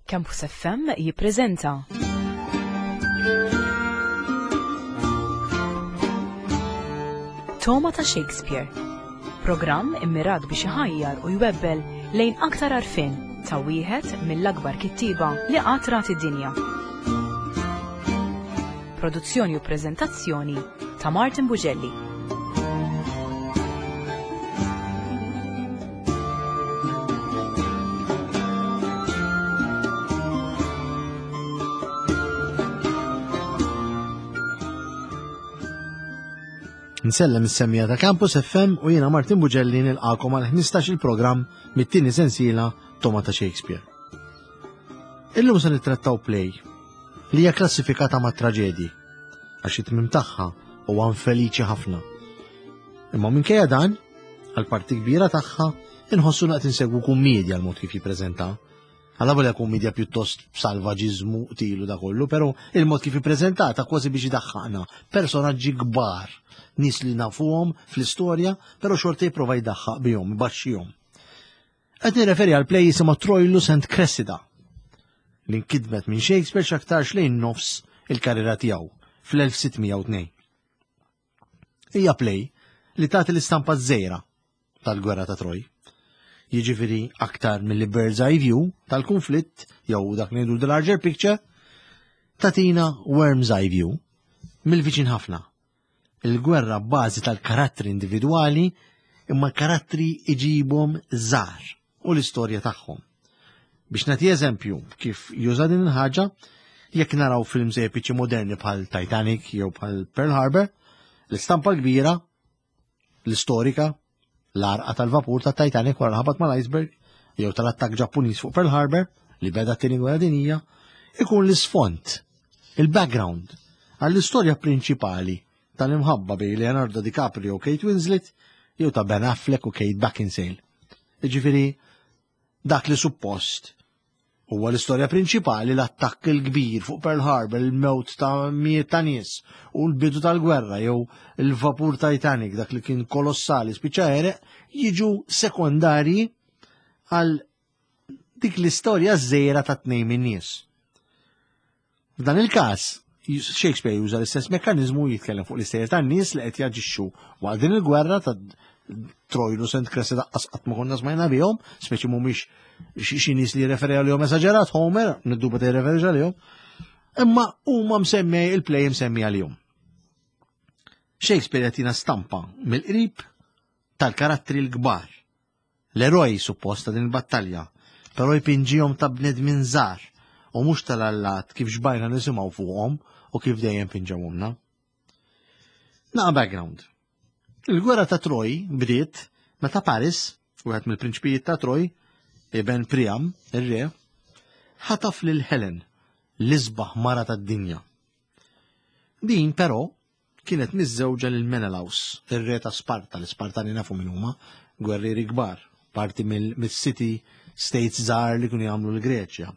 Campus FM jippreżenta Toma ta' Shakespeare, programm immirat biex iħajjar u jwebbel lejn aktar arfin ta' wieħed mill-akbar kittiba li qatt rat id-dinja. Produzzjoni u preżentazzjoni ta' Martin Bugelli. Nsellem is-semmija ta' Campus FM u jiena Martin Bugelli nilqakom għal 15 il-programm mit-tieni sensiela Toma ta' Shakespeare. Illum se nittrattaw play li hija klassifikata ma' traġedji għax it-tmiem tagħha huwa infeliċi ħafna. Imma minkejja dan, għal parti kbira tagħha inħossu naqt insegwu kummedja l-mod kif jippreżenta. Alla volja kummedja pjuttost salvaġiżmu tilu da kollu, però il-mod kif ippreżentata kważi biex idaħħaqna personaġġi kbar, nies li nafuhom fl-istorja, però xorta jipprova jdaħħaq bihom, ibaxxihom. Qed nirreferi għal play jisimha Troilus and Cressida li nkitbet minn Shakespeare x'aktarx lejn nofs il-karriera tiegħu fl-1602. Hija play li tagħti l-istampa żgħira tal-gwerra ta' Troj. Jiġifieri aktar mill bird's eye view tal-konflitt jew dak ngħidu the larger picture, tatina worm's eye view mill-viċin ħafna. Il-gwerra bbażi tal-karattri individwali imma l-karattri iġibhom żgħar u l-istorja tagħhom. Biex nagħti eżempju kif juża din il-ħaġa, jekk naraw films epiċi moderni bħal Titanic jew bħal Pearl Harbor, l-istampa kbira, l-istorika, l-arqa tal-vapur ta' Titanic wara ħabat mal-iceberg, jew tal-attak Ġappuniż fuq Pearl Harbor li beda t-tieni gwerra dinjija, ikun l-isfond, il-background għall-istorja prinċipali tal-imħabba bej Leonardo DiCaprio u Kate Winslet jew ta' Ben Affleck u Kate Beckinsale. Jiġifieri dak li suppost huwa l-istorja prinċipali l-attakk il-kbir fuq Pearl Harbor, il-mewt ta' mijiet ta' nies u l-bidu tal-gwerra jew il-vapur Titanic dak li kien kolossali spiċċa għereq jiġu sekondarji għal dik l-istorja żgħira ta' tnejn min-nies. F'dan il-każ Shakespeare juża l-istess mekkaniżmu jitkellem fuq l-istejjer tan-nies li qed jaġixxu waqt din il-gwerra ta' Troilus and Cressida qatt ma konna smajna bihom, speċi mhumiex xi nies li jirreferi għalihom eżaġerat, Homer, nidduba ta' jirreferi għalihom, imma huma msemmi il-play msemmi għalihom. Shakespeare qed jina stampa mill-qrib tal-karattri l-kbar. L-eroj suppost ta' din il-battalja, però jpinġihom ta' bnedmin żgħar u mhux tal-allat kif xbajna nisimgħu fuqhom u kif dejjem pinġawhomna. Naqa' background. Il-gwerra ta' Troj bdiet meta Paris, wieħed mill-prinċipijiet ta' Troj, Ibn Priam, ir-re, ħataf lil Helen, l-isbaħ mara tad-dinja. Din però kienet miżżewġa lil Menelaus, ir-re ta' Sparta, l-Spartani nafu min huma, gwerrieri kbar, parti mill-city states żgħar li kienu jagħmlu l-Greċja.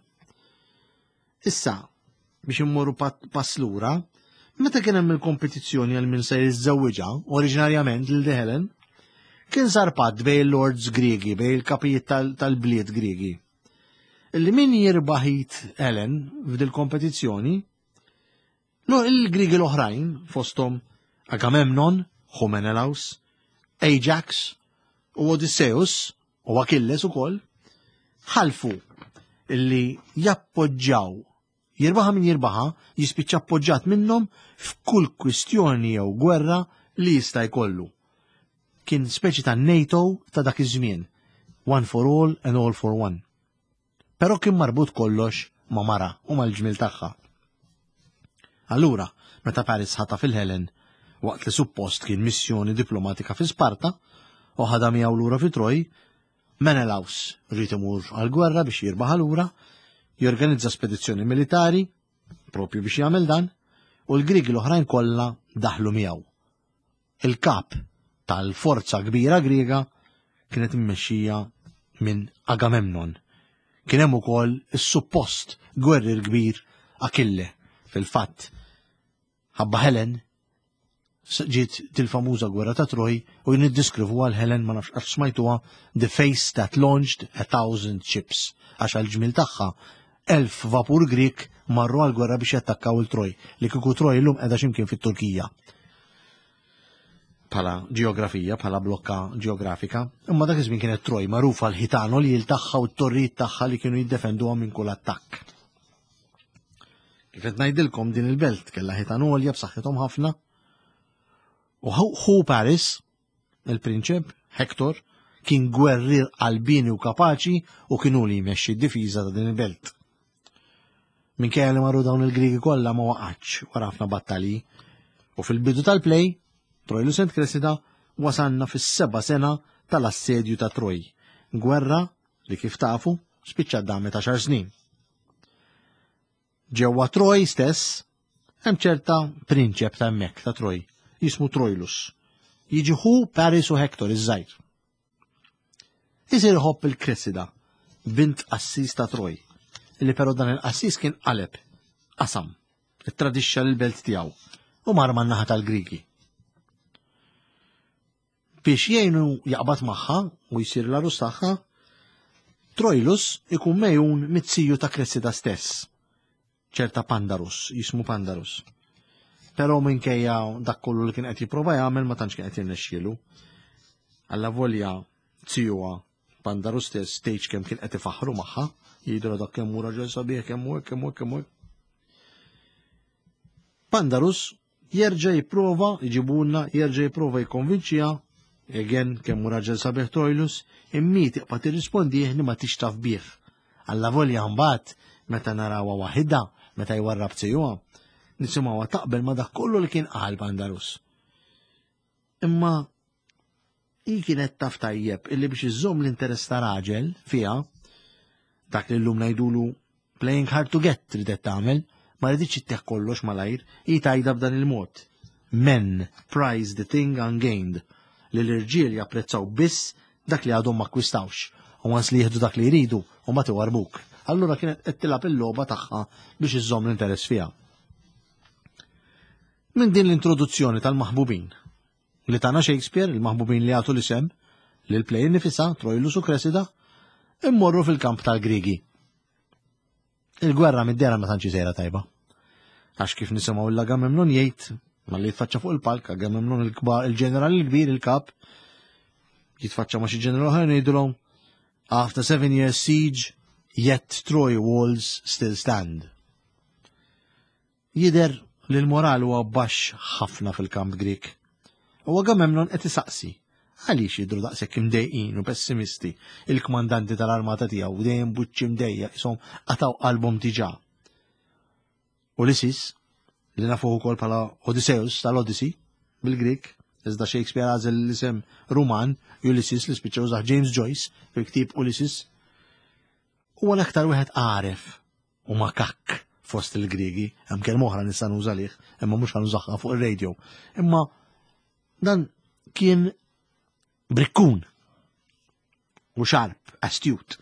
Issa, biex immorru pass lura, meta kien hemm il-kompetizzjoni għal min se jiżżewwiġha oriġinarjament lil Helen, kien sar patt bejn il-lords Griegi, bejn il-kapijiet tal-bliet Griegi. Illi min jirbaħit Helen f'dil kompetizzjoni, il-Griegi l-oħrajn fosthom Agamemnon, Menelaus, Ajax u Odysseus u Achilles ukoll, ħalfu illi jappoġġjaw jirbaħa min jirbaħa jispiċċa appoġġjat minnhom f'kull kwistjoni jew gwerra li jista' jkollu. Kien speċi ta' NATO ta' dak iż-żmien, one for all and all for one. Però kien marbut kollox ma' mara u mal-ġmil tagħha. Allura, meta Paris ħataf il-Helen waqt li suppost kien missjoni diplomatika fi Sparta u ħadha miegħu lura fi Troj, Menelaus rrid imur għall-gwerra biex jirbaħ lura, jorganizza spedizzjoni militari propju biex jagħmel dan u l-Griegi l-oħrajn kollha daħlu miegħu. Il-kap tal-forza kbira Griega kienet immexxija minn Agamemnon. Kien hemm ukoll is-suppost gwerrier kbir Achille. Fil-fatt, ħabba Helen ġiet til-famuża gwerra ta' Troj u jiniddiskrivu għal Helen ma nafx smajtuha the face that launched 1,000 ships għax għal-ġmil tagħha 1000 vapur Grik marru għal-gwerra biex jattakkaw il-Troj, li kieku Troj illum qiegħda x'imkien fit-Turkija. Bħala ġeografija, bħala blokka ġeografika, imma dak iż-żmien kienet Troj magħrufa l-ħitano li jiltaħħaw it-torrijiet tagħha li kienu jiddefenduhom minn kull attakk. Kif qed ngħidilkom din il-belt kellha ħitan għolja b'saħħithom ħafna. U ħu Paris, il-prinċep, Hector, kien gwerrier qalbini u kapaċi u kienu li jmexxi d-difiża ta' din il-belt. Minkejja li marru dawn il-Griegi kollha ma waqgħatx wara ħafna battalji. U fil-bidu tal-play, Troilus and Cressida wasanna fis-7 sena tal-assedju ta' Troj. Gwerra li kif tafu spiċċa damet 10 snin. Ġewwa Troj stess hemm ċerta prinċep ta' hemmhekk ta' Troj, jismu Troilus. Jiġi ħu Paris u Hector iż-żgħir. Isir ħobb il-Cressida, bint qassis ta' Troj, illi però dan il-qassis kien qaleb, qasam, ittradixxa l-belt tiegħu u mar man-naħa tal-Griegi. Biex jgħinu jaqbad magħha u jsir l-arus tagħha, Troilus ikun mejjun mit-siju ta' Cressida stess, ċerta Pandarus, jismu Pandarus. Però minkejja dak kollu li kien qed jipprova jagħmel ma tantx kien qed jirnexxielu. Alla volja tsijuha Pandarus stess stage kemm kien qed ifaħħru magħha, jgħidru dak kemm hu raġel sabiħ, kemm hu. Pandarus jerġa' jipprova jġibulna, jerġa' jipprova jikkonvinċiha, again kemm hu raġel sabiħ Troilus, immi tibqa' tirrispondih li ma tix taf bih. Alla volja mbagħad meta narawha waħedha, meta jwarrab tsijuha, nisimgħuha taqbel ma dak kollu li kien qal Pandarus. Imma hi kienet taf tajjeb illi biex iżżomm l-interess ta' raġel fiha, dak li llum ngħidulu playing hard to get ridet tagħmel, ma rriditx ittieħ kollox malajr, hi tgħidha b'dan il-mod. Men prize the thing ungained, li l-irġiel japprezzaw biss dak li għadhom ma kwistawx, u once li jieħdu dak li jridu u ma tiwarbuk. Allura kienet qed tilab il-logħba tagħha biex iżżomm l-interess fiha. Minn din l-introduzzjoni tal-maħbubin li tagħna Shakespeare, il-maħbubin li għatu l-isem lil play nifisha Troilus u Cressida, immorru fil-kamp tal-Griegi. Il-gwerra mid-dera ma tantx sejra tajba. Għax kif nisimgħu l-Agamemnon jgħid malli jitfaċċa fuq il-palk, Agamemnon il-kbar, il-ġeneral il-kbir il-kap, jitfaċċa ma' xi ġeneral ħajn jgħidulhom after 7 years siege, yet Troy walls still stand. Jider li l-moral huwa baxx ħafna fil-kamp Grik. U Agamemnon qed isaqsi għaliex jidhru daqshekk imdejqin u pessimisti il-kmandanti tal-armata tiegħu dejjem buċċi mdejja ishom qataw qalbhom diġà. Ulysses, li nafuh ukoll bħala Odysseus tal-Odyssey bil-Grik, iżda Shakespeare għażel l-isem Ruman Ulysses li spiċċa użah James Joyce fil-ktieb Ulysses, huwa l-aktar wieħed għaref u makakk fost il-Griegi, hemm kelma oħra nista' nuża lih, imma mhux ħanużaha fuq ir-radio. Imma dan kien brikkun u sharp, astute.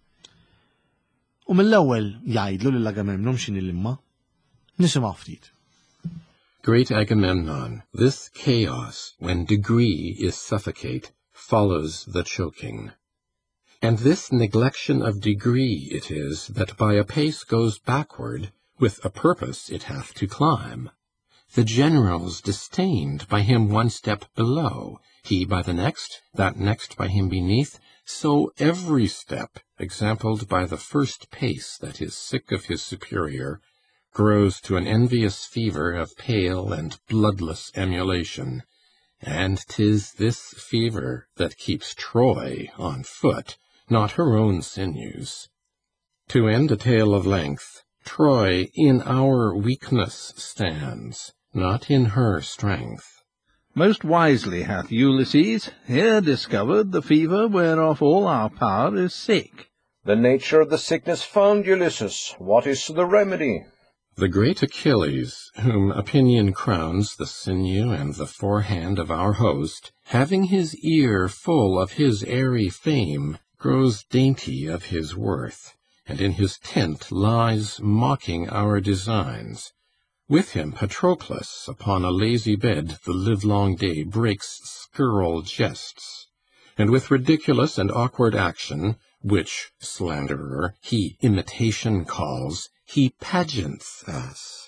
U mill-ewwel jgħidlu lil Agamemnon x'inhi l-imma, nisimgħu ftit. Great Agamemnon, this chaos, when degree is suffocate, follows the choking. And this neglection of degree it is that by a pace goes backward, with a purpose it hath to climb. The generals disdained by him one step below, he by the next, that next by him beneath, so every step, exampled by the first pace that is sick of his superior, grows to an envious fever of pale and bloodless emulation, and 'tis this fever that keeps Troy on foot, not her own sinews. To end a tale of length, Troy in our weakness stands, not in her strength. Most wisely hath Ulysses here discovered the fever whereof all our power is sick. The nature of the sickness found, Ulysses. What is the remedy? The great Achilles, whom opinion crowns the sinew and the forehand of our host, having his ear full of his airy fame, grows dainty of his worth, and in his tent lies mocking our designs. With him Patroclus upon a lazy bed the livelong day breaks scurril jests, and with ridiculous and awkward action which, slanderer, he imitation calls, he pageants us.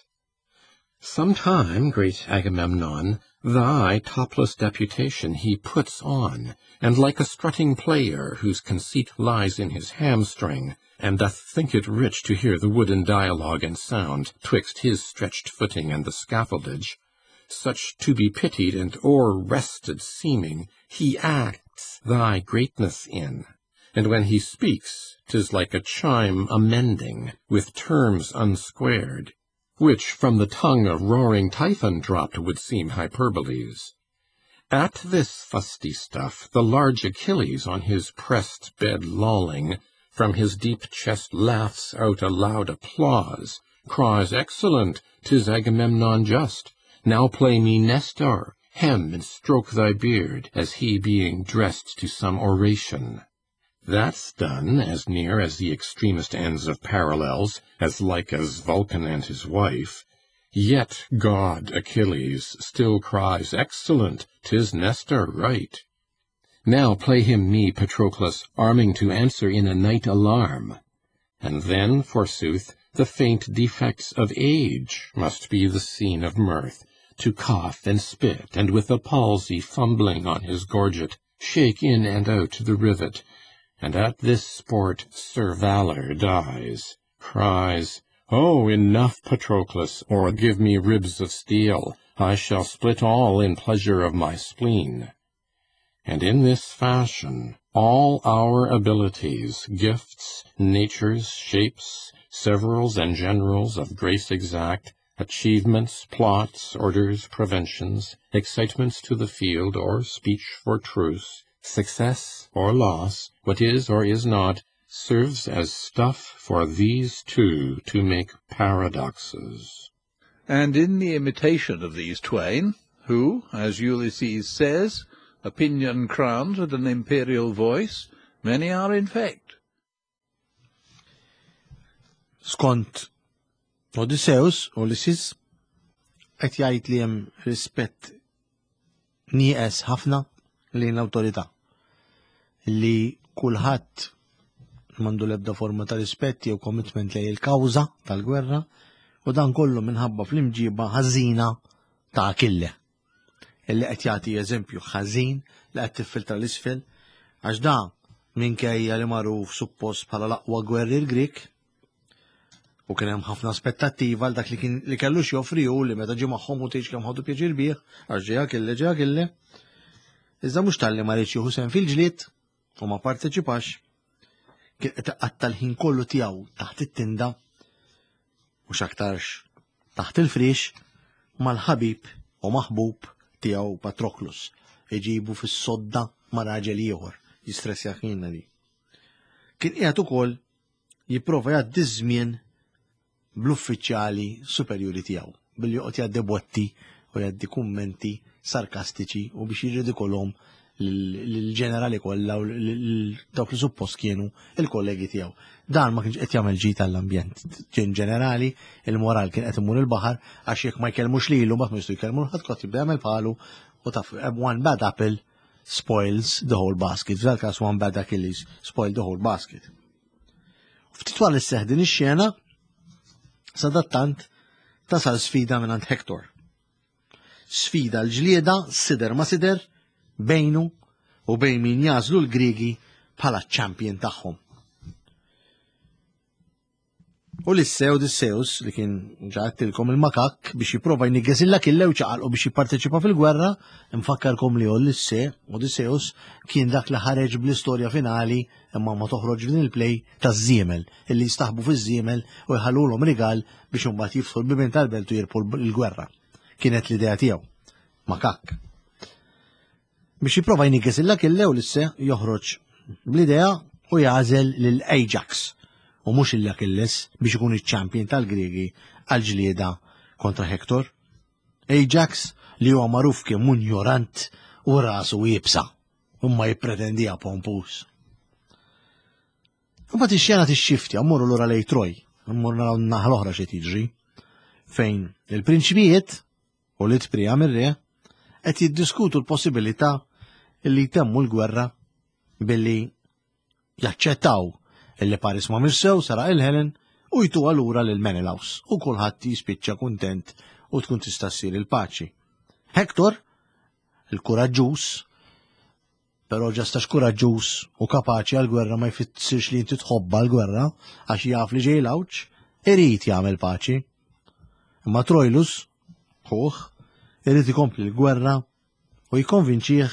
Sometime, great Agamemnon, thy topless deputation he puts on, and like a strutting player, whose conceit lies in his hamstring, and doth think it rich to hear the wooden dialogue and sound twixt his stretched footing and the scaffoldage, such to be pitied and o'er-rested seeming, he acts thy greatness in. And when he speaks, 'tis like a chime amending, with terms unsquared, which from the tongue of roaring Typhon dropped would seem hyperboles. At this fusty stuff, the large Achilles on his pressed bed lolling, from his deep chest laughs out a loud applause, cries, Excellent, 'tis Agamemnon just. Now play me Nestor, hem and stroke thy beard, as he being dressed to some oration. That's done as near as the extremest ends of parallels, as like as Vulcan and his wife. Yet God Achilles still cries, Excellent, 'tis Nestor right. Now play him me, Patroclus, arming to answer in a night alarm. And then, forsooth, the faint defects of age must be the scene of mirth, to cough and spit, and with a palsy fumbling on his gorget, shake in and out the rivet. And at this sport Sir Valor dies, cries, Oh, enough, Patroclus, or give me ribs of steel, I shall split all in pleasure of my spleen. And in this fashion all our abilities, gifts, natures, shapes, severals and generals of grace exact, achievements, plots, orders, preventions, excitements to the field or speech for truce, success or loss, what is or is not, serves as stuff for these two to make paradoxes. And in the imitation of these twain, who, as Ulysses says, opinion crowns with an imperial voice, many are infect. Skont Odysseus, Ulysses, qed jgħid li hemm rispett nieqes ħafna lejn l-awtorità. Li kulħadd m'għandu l-ebda forma ta' rispett jew commitment lejn il-kawża tal-gwerra u dan kollu minħabba fl-imġiba ħażina ta' Achille. Illi qed jagħti eżempju ħażin li qed tiffiltra l-isfel għax dan minkejja li magħruf suppost bħala l-aqwa gwerrier Grik u kien hemm ħafna aspettattiva għal dak li kellux joffri hu li meta ġie magħhom u tgħid kemm ħadu pjaċir bih għax ġie Achille. Iżda mhux talli ma rridx jieħu sehem fil-ġlied u ma parteċipax kien qed iqatta l-ħin kollu tiegħu taħt it-tinda mhux aktarx taħt il-friex mal-ħabib u maħbub tiegħu Patroclus iġibu fis-sodda ma' raġel ieħor jistressja ħinna di. Kien qiegħed ukoll jipprova jgħaddi żmien bl-uffiċjali superjuri tiegħu billi joqgħod jgħaddi botti u jgħaddi kummenti sarkastiċi u biex jirridikolhom l-ġenerali kollha u dawk li suppost kienu il-kollegi tiegħu. Dan ma kienx qed jagħmel ġid tal-ambjent. Kien ġenerali, il-moral kien qed imur il-baħar għax jekk ma jkellmux lilu ma jistgħu jkellmu ħadd kont jibda jagħmel bħalu u taf one bad apple spoils the whole basket. F'dak każ one bad Achilles spoiled the whole basket. Ftit wara isseħħ din ix-xena sadattant tasal sfida mingħand Hector. Sfida l-ġlieda sider ma sider bejnu u bejn min jażlu l-Griegi bħala ċ-champion tagħhom. Odysseus li kien ġaħtilkom il-makak biex jipprova jniggħes l-Achille u ċaqalqu biex jipparteċipa fil-gwerra, infakkarkom li Odysseus kien dak li ħareġ bl-istorja finali imma ma toħroġ din il-play taż-żiemel illi jistaħbu fiż-żiemel u jħallulhom rigal biex imbagħad jiftħu l-bibien tal-belt u jirpu l-gwerra. Kienet l-idea tiegħu. Makak. Biex jipprova jniggħes l-Achille Ulisse joħroġ bl-idea u jagħżel lil Ajax u mhux l-Achilles biex ikun iċ-champion tal-Griegi għal-ġlieda kontra Hector. Ajax li huwa magħruf kien munjorant u rasu jibsa u ma jippretendija pompus. Imbagħad ix-xjena tixxifti mmorru lura lejn Troj, mmorru naraw naħa l-oħra xi tiġri fejn il-prinċipijiet u l-itprija mir-re qed jiddiskutu l-possibilità li jtemmu l-gwerra billi jaċċettaw illi Paris ma mirsew saraq il-Helen u jtuha lura lil Menelaus u kulħadd jispiċċa kuntent u tkun tista' ssir il-paċi. Hector, il-kuraġġuż, però ġastax kuraġġuż u kapaċi għall-gwerra ma jfissirx li inti tħobba l-gwerra għax jaf li ġej l-awċ, irid jagħmel paċi. Imma Troilus, ħuh, irid ikompli l-gwerra u jikkonvinċih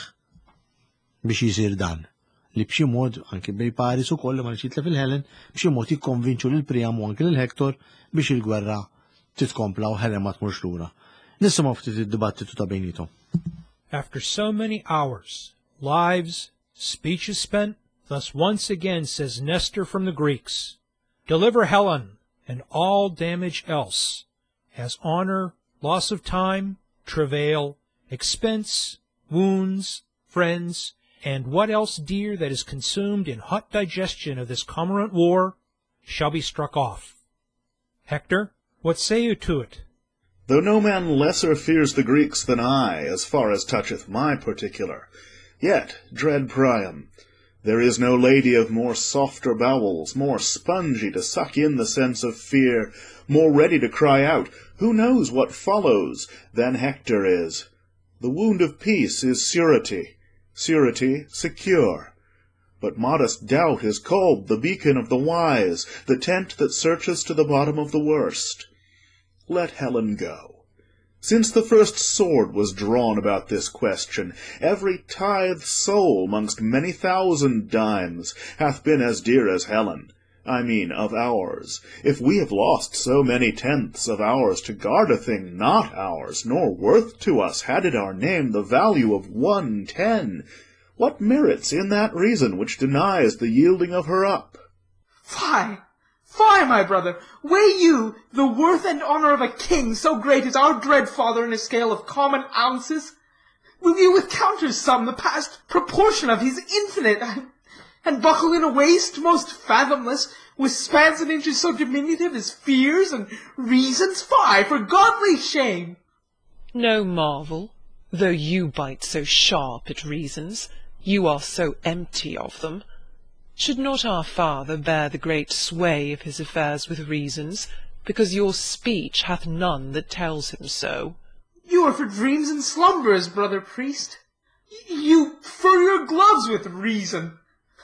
biex jisir dan. Li b'xi mod anke bej Paris ukoll li ma jitlef il-Helen b'xi mod jikkonvinċu lil Priam u anke lil Hector biex il-gwerra titkompla u Helen ma tmurx lura. Nisimgħu ftit id-dibattitu ta' bejnietom. After so many hours, lives, speeches spent, thus once again says Nestor from the Greeks, deliver Helen and all damage else, as honor, loss of time, travail, expense, wounds, friends, and what else dear that is consumed in hot digestion of this cormorant war shall be struck off. Hector, what say you to it? Though no man lesser fears the Greeks than I, as far as toucheth my particular, yet, dread Priam, there is no lady of more softer bowels, more spongy to suck in the sense of fear, more ready to cry out, who knows what follows, than Hector is. The wound of peace is surety, surety secure. But modest doubt is called the beacon of the wise, the tent that searches to the bottom of the worst. Let Helen go. Since the first sword was drawn about this question, every tithe soul mongst many thousand dimes hath been as dear as Helen, I mean of ours. If we have lost so many tenths of ours to guard a thing not ours, nor worth to us, had it our name, the value of 1/10, what merits in that reason which denies the yielding of her up? Fie, fie, my brother, weigh you the worth and honor of a king so great as our dread father in a scale of common ounces? Will you with counters sum the past proportion of his infinite, and buckle in a waist most fathomless, with spans and inches so diminutive as fears and reasons? Fie, for godly shame! No marvel, though you bite so sharp at reasons, you are so empty of them. Should not our father bear the great sway of his affairs with reasons, because your speech hath none that tells him so? You are for dreams and slumbers, brother priest. You fur your gloves with reason.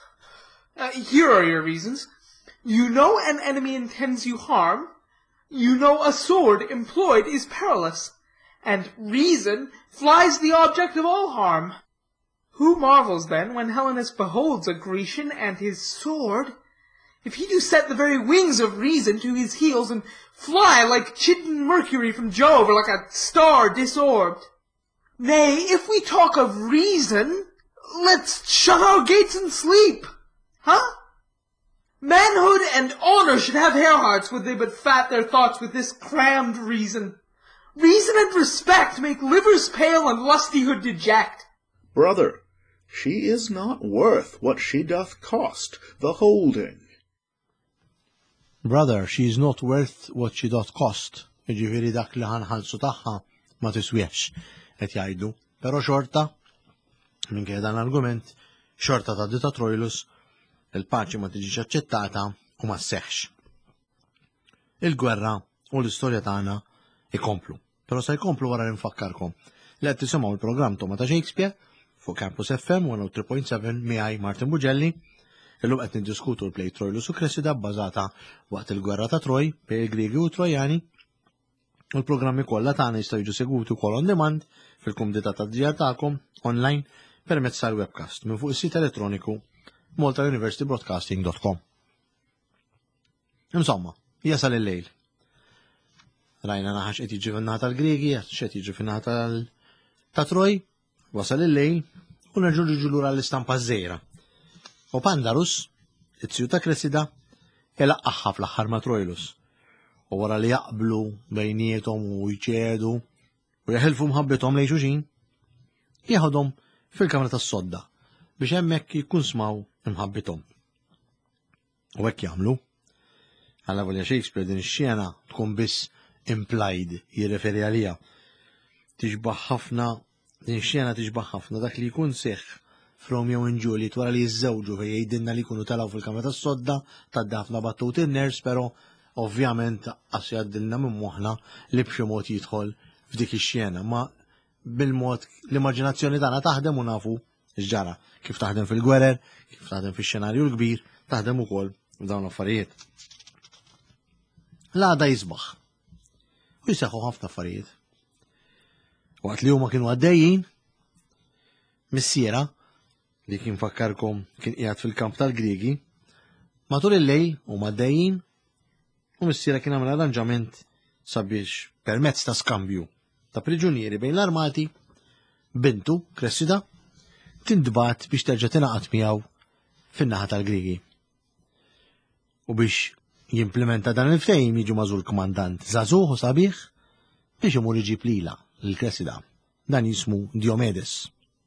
Here are your reasons. You know an enemy intends you harm. You know a sword employed is perilous. And reason flies the object of all harm. Who marvels, then, when Helenus beholds a Grecian and his sword, if he do set the very wings of reason to his heels, and fly like chidden Mercury from Jove, or like a star disorbed? Nay, if we talk of reason, let's shut our gates and sleep. Huh? Manhood and honor should have hare hearts, would they but fat their thoughts with this crammed reason. Reason and respect make livers pale and lustihood deject. Brother, she is not worth what she doth cost, the holding. Brother, she is not worth what she doth cost. Jiġifieri dak li ħanħallsu tagħha ma tiswiex qed jgħidu. Però xorta, minkejja dan l-argument, xorta ta' dita Troilus, il-paċi ma tiġix aċċettata u ma sseħħx. Il-gwerra u l-istorja tagħna ikomplu. Però se jkomplu wara nfakkarkom li qed tisimgħu l-programm Toma ta' Shakespeare fuq Campus FM 103.7 miegħi Martin Buġelli. Illum qed niddiskutu l-play Troilus u Cressida bbażata waqt il-gwerra ta' Troj bejn il-Griegi u Trojani. U l-programmi kollha tagħna jistgħu jiġu segwiti wkoll on demand fil-kumdità tad-djar tagħkom online permezz tal-webcast minn fuq is-sit elettroniku maltauniversitybroadcasting.com. Insomma, jasal il-lejl. Rajna naħax qed jiġi fin-naħa tal-Griegi, x'qed jiġi fin-naħa ta' Troj, wasal il-lejl u nerġgħu lura l-istampa żgħira. U Pandarus, it-tsju ta' Cressida, jelaqqaħħa fl-aħħar ma' Troilus. U wara li jaqblu bejniethom u jċedu u jaħilfu mħabbithom lejn xulxin, jieħodhom fil-kamra tas-sodda biex hemmhekk jkun smaw imħabbithom. U hekk jagħmlu. Alla volja Shakespeare din ix-xena tkun biss implied jirreferi għalija. Tixbaħ ħafna din ix-xena tixbaħ ħafna dak li jkun seħħ f'Romeo and Juliet wara li jiżżewġu fejn jgħidilna li jkunu telgħu fil-kamra tas-sodda tad-ħafna battut in-ners, però ovvjament qas jgħaddilna minn moħħna li b'xi mod jidħol f'dik ix-xjena, ma bil-mod l-immaġinazzjoni tagħna taħdem u nafu x'ġara, kif taħdem fil-gwerer, kif taħdem fix-xenarju l-kbir, taħdem ukoll f'dawn l-affarijiet. L-għada jisbaħ u jiseħħu ħafna affarijiet. Waqt li huma kienu għaddejjin, missiera li kien fakkarkom kien qiegħed fil-kamp tal-Griegi, matul il-lejl huma għaddejjin u missiera kien għamel arranġament sabiex permezz ta' skambju ta' priġunieri bejn l-armati bintu Cressida tindbat biex terġa' tingħaqad miegħu fin-naħa tal-Griegi. U biex jimplementa dan il-ftehim jiġu magħżul kmandant żagħżugħ u sabiħ biex imur iġib lilha l-Cressida. Dan jismu Diomedes.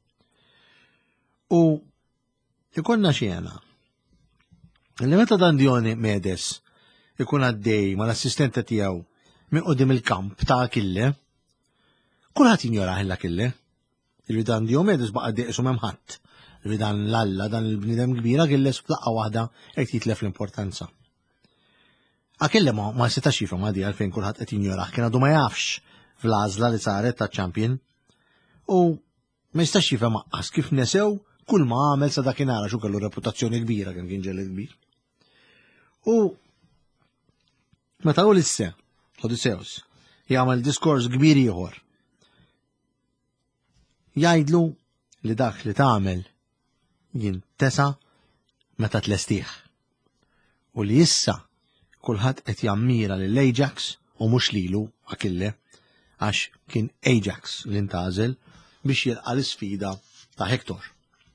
U ikonna xjena li meta dan Diomedes ikun għaddej mal-assistenta tiegħu minn qudiem il-kamp ta' Akille, kulħadd jinjorah il-Akille. Il-dan Diomedes baqa' deqsu m'hemm ħadd. Il-dan l-Alla, dan il-bniedem kbira Akille f'daqqa waħda qed jitlef l-importanza. Akille ma setax jifhem għadi għalfejn kulħadd qed jinjorah, kien għadu ma jafx fl-għażla li saret taċ-champion u ma jistax jifhem aqqas kif nesew kull ma għamel sa dakinhar xu kellu reputazzjoni kbira kemm kien ġeled kbir. U meta Ulisse, Odysseus, jagħmel diskors kbir ieħor, jgħidlu li dak li tagħmel jintesa meta tlestih. U li issa kulħadd qed jammira lil Ajax u mhux lilu Akille għax kien Ajax li ntażel biex jilqa' l-isfida ta' Hektor.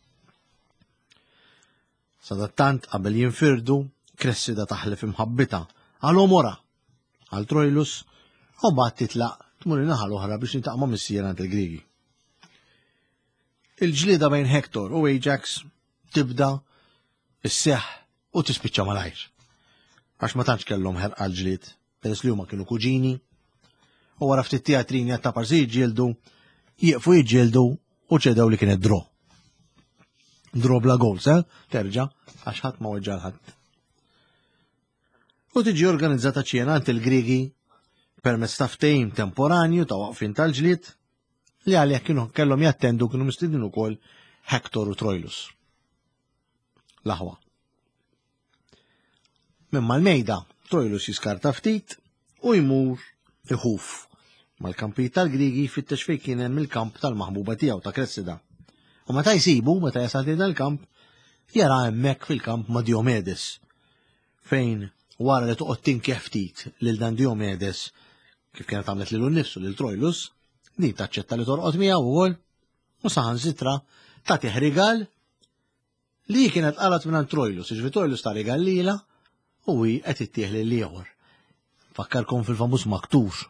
Sadattant qabel jinfirdu, Cressida taħlef imħabbita għal Omora, għal Troilus, u mbagħad titlaq tmur in-naħa l-oħra biex nintaqma' missiera għand il-Griegi. Il-ġlieda bejn Hektor u Ajax tibda isseħħ u tispiċċa malajr. Għax ma tantx kellhom ħerqa l-ġlied, peress li huma kienu kuġini, u wara ftit teatrini ta' parsi jġieldu, jieqfu jġieldu u ċedew li kienet draw. Draw bla goals, terġa' għax ħadd ma weġġa' ħadd. U tiġi organizzata ċiena għand il-Griegi permezz ta' ftehim temporanju ta' waqfin tal-ġlied li għalih kienu kellhom jattendu kienu mistiednin ukoll Hektor u Troilus. L-aħwa. Minn mal-mejda, Troilus jiskarta ftit u jmur iħuf mal-kampijiet tal-Griegi jfittex fejn kien hemm il-kamp tal-maħbuba tiegħu ta' Cressida. U meta jsibu, meta jasal dal-kamp, jara hemmhekk fil-kamp ma' Diomedes, fejn wara li toqgħod tinkjeħ ftit lil dan Diomedes kif kienet għamlet lilu nnifsu lil Troilus, din taċċetta li torqod miegħu wkoll u saħansitra tagħtih rigal li kienet qalet minn Troilus, iġri Troilus ta' rigal lilha u hi qed ittieħ lil ieħor. Fakkarkom fil-famuż maktur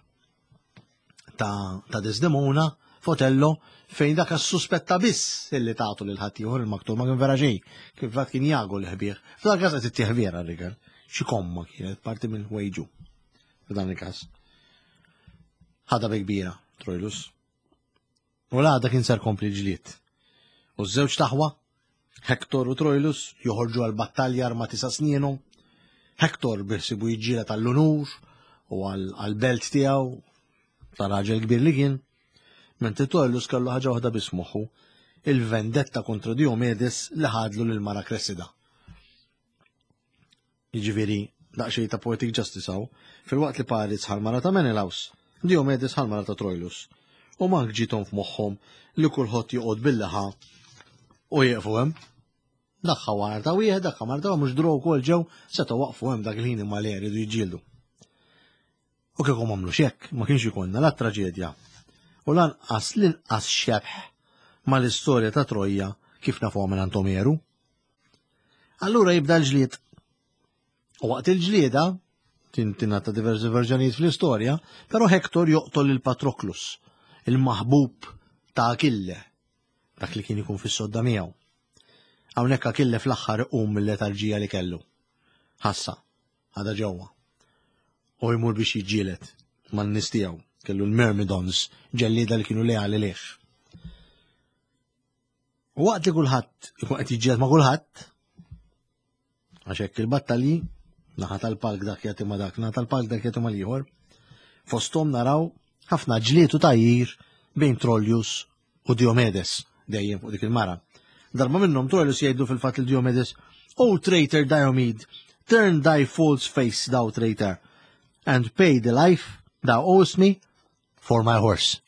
ta' Desdemona f'Otello fejn dak suspetta biss illi tagħtu lil ħadd ieħor il-maktur ma kien vera xejn, kif fatt kien jagu l-ħbieħ. F'dan każ qed ittieħ vera rigal. Xi komma kienet parti minn wejġu f'dan il-każ. Ħadha bi kbira, Troilus. U l-għada kien sar kompli ġlied. U ż-żewġ taħwa, Hektor u Troilus joħorġu għal-battalja armati sa' snienhom. Hektor biħsibu jiġġiela tal-unur u għal-belt tiegħu ta' raġel kbir li kien, mentre Troilus kellu ħaġa waħda biss moħħu, il-vendetta kontra Diomedes li ħadlu lil mara Cressida. Jiġifieri daqsxejn ta' poetic justice hawn, fil-waqt li Paris ħal-mara ta' Menelaus, Diomedes ħal-mara ta' Troilus. U mank ġiethom f'moħħhom li kulħadd joqgħod bil-leħa u jieqfu hemm. Daħħa warta wieħed, daħħa marta mhux drow ukoll ġew setgħu waqfu hemm dak il-ħin imma li jridu jiġġieldu. U kieku m'għamlux hekk, ma kienx ikollna la traġedja u lanqas l-inqas xebħ mal-istorja ta' Trojja kif nafuha minn Omeru. Allura jibda l-ġlied. U waqt il-ġlieda tintinata diversi verżjonijiet fl-istorja, però Hektor joqtol il-Patroklus, il-maħbub ta' Akille, dak li kien ikun fis-sodda miegħu. Hawnhekk Akille fl-aħħar iqum mill-letarġija li kellu. Ħassa, ħada ġewwa. U jmur biex jiġġieled man-nies tiegħu, kellu l-Myrmidons, ġellieda li kienu leali lih. U waqt li kulħadd ikun qed jiġġieled ma' kulħadd, għax hekk il-battalji naħa tal-palk dak jagħti ma' dak, naħa tal-palk dak jagħti ma' ieħor, fosthom naraw ħafna ġlied u tajjir bejn Troilus u Diomedes dejjem fuq dik il-mara. Darba minnhom Troilus jgħidu fil-fatt il Diomedes, "O traitor Diomed, turn thy false face, thou traitor, and pay the life thou owest me for my horse."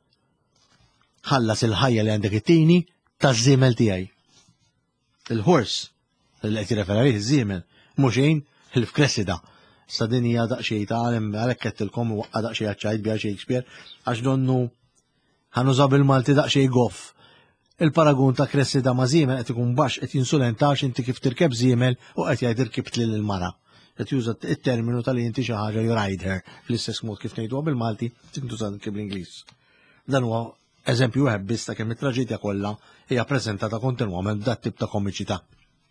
Ħallas il-ħajja li għandek it-tieni taż-żiemel tiegħi. Il-horse li qed jirreferi iż-żiemel mhux xejn il-Cressida. Sa din hija daqsxejn ta' għalhekk qedtilkom waqqa daqsxejn aċċajt biha Shakespeare għax donnu ħanuża bil-Malti daqsxejn goff. Il-paragun ta' Cressida ma' żiemel qed ikun baxx qed jinsulentax inti kif tirkeb żiemel u qed jgħid irkibt lil il-mara. Qed juża it-terminu tal inti xi ħaġa you ride her fl-istess mod kif ngħiduha bil-Malti tintuża bl-Ingliż. Dan huwa eżempju wieħed biss ta' kemm it-traġedja kollha hija ppreżentata kontinwament b'dat tip ta' komiċità.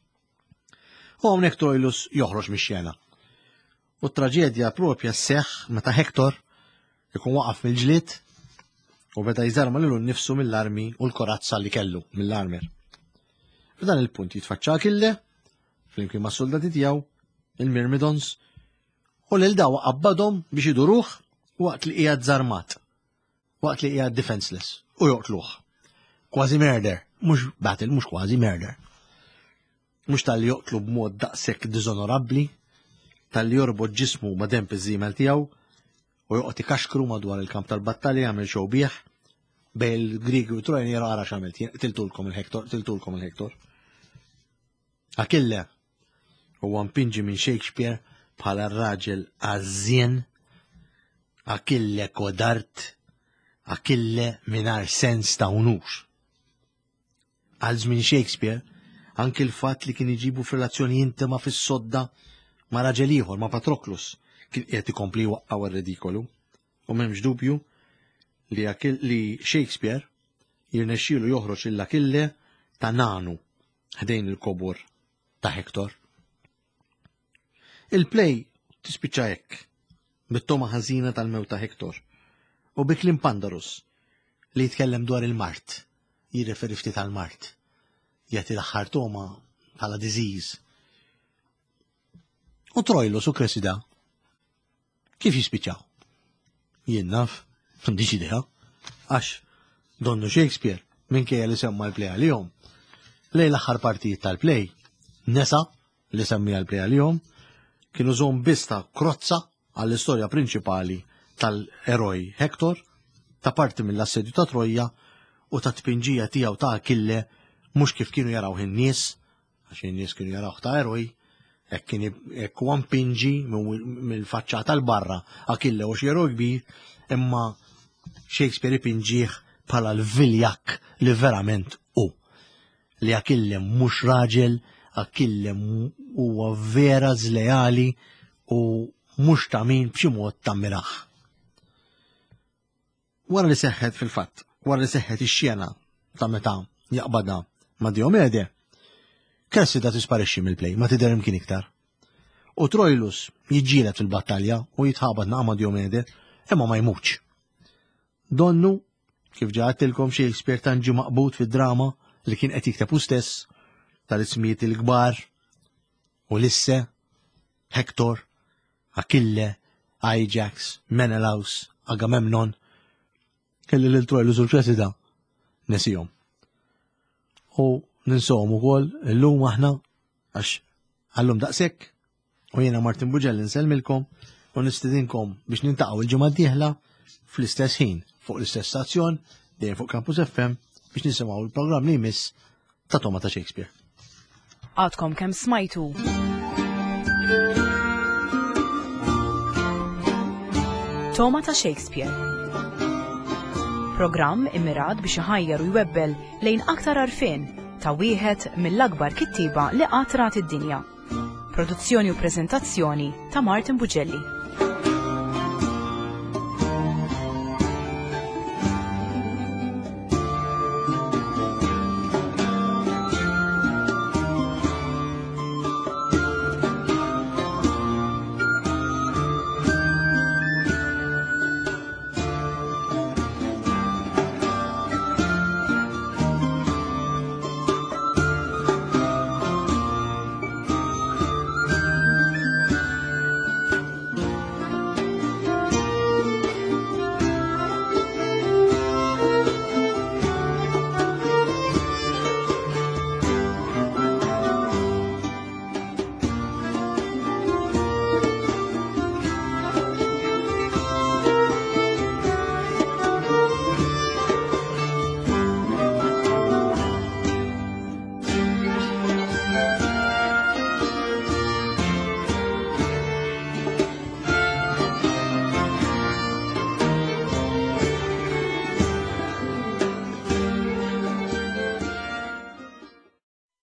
U hawnhekk Troilus joħroġ mix-xena. U t-traġedja propja sseħħ meta Hektor ikun waqaf mill-ġlied u beda jżarma lilu nnifsu mill-armi u l-korazza li kellu mill-armer. F'dan il-punt jitfaċċa Achille flimkien mas-soldati tiegħu il-Myrmidons u lil daw qabbadhom biex iduruh waqt li qiegħed żarmat, waqt li qiegħed defenseless u joqtluh. Kważi murder, mhux battle, mhux kważi murder. Mhux tal-li joqtlu b'mod daqshekk diżonorabbli, tal-li jorbot ġismu ma' demp iż-żiemel tiegħu u joqgħod ikaxkru madwar il-kamp tal-battalja jagħmel xewbieħ bejn il-Griegi u Trojani ara x'għamilt tiltulkom il-Hektor. Achille huwa mpinġi minn Shakespeare bħala r-raġel għażien, Achille kodart, Achille mingħajr sens ta' unur. Għal żmien Shakespeare anke l-fatt li kien iġibu f'relazzjoni intima fis-sodda ma' raġel ieħor ma' Patroclus kien qed ikompli waqgħu r-redikolu. U m'hemmx dubju li Shakespeare jirnexxielu joħroġ il-Achille ta' nanu ħdejn il-kobor ta' Hektor. Il-play tispiċċa hekk bit-toma ħażina tal-mewt ta' Hektor u bi kliem Pandarus li jitkellem dwar il-Mart, jirreferi ftit għall-Mart. Jagħti l-aħħar toma bħala disease. U Troilus u Cressida kif jispiċċaw? Jien naf, m'għandix idea, għax donnu Shakespeare minkejja li semma l-play għalihom. Lejn l-aħħar partijiet tal-play, nesa li semmija l-play għalihom kienu żomm biss ta' krozza għall-istorja prinċipali tal-eroj Hektor, ta' parti mill-assedju ta' Trojja u ta' tpinġija tiegħu ta' Achille mhux kif kienu jaraw in-nies, għax in-nies kienu jaraw ta' eroj, hekk huwa mpinġi mill-faċċata tal-barra Achille u xi eroj kbir, imma Shakespeare ipinġih bħala l-viljak li verament hu. Li Achille mhux raġel, Achille huwa vera żlejali u mhux ta' min b'xi mod tammiraħ. Wara li seħħet fil-fatt, wara li seħħet ix-xjena ta' meta jaqbadha ma' Diomede, Cressida tisparixxi mill-play, ma tidher imkien iktar. U Troilus jiġġieled fil-battalja u jitħabad ma' Diomede, imma ma jmutx. Donnu, kif ġaħtilkom Shakespeare tanġi maqbut fid-drama li kien qed jikteb hu stess tal-ismijiet il-kbar, Ulisse, Hektor, Achille, Ajax, Menelaus, Agamemnon, kelli l-Troilus u l-Cressida nesihom. U ninsawhom ukoll illum aħna għax għallhom daqshekk u jiena Martin Buġelli nsellmilkom u nistidinkom biex nintaqgħu il-ġimgħa d-dieħla fl-istess ħin fuq l-istess stazzjon dejjem fuq Campus FM biex nisimgħu l-programm li jmiss ta' Toma ta' Shakespeare. Għadkom kemm smajtu. Toma ta' Shakespeare. Programm immirat biex iħajjar u jwebbel lejn aktar arfien ta' wieħed mill-akbar kittiba li qatt rat id-dinja. Produzzjoni u preżentazzjoni ta' Martin Buġelli.